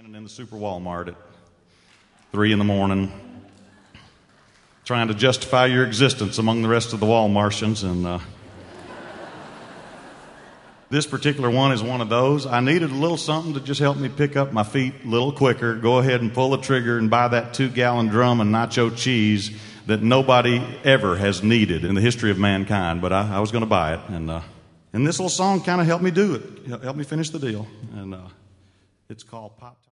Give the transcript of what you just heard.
standing in the Super Walmart at 3 in the morning, trying to justify your existence among the rest of the Walmartians, and this particular one is one of those. I needed a little something to just help me pick up my feet a little quicker, go ahead and pull the trigger and buy that 2-gallon drum of nacho cheese that nobody ever has needed in the history of mankind, but I was going to buy it, and this little song kind of helped me do it, helped me finish the deal, and it's called Pop.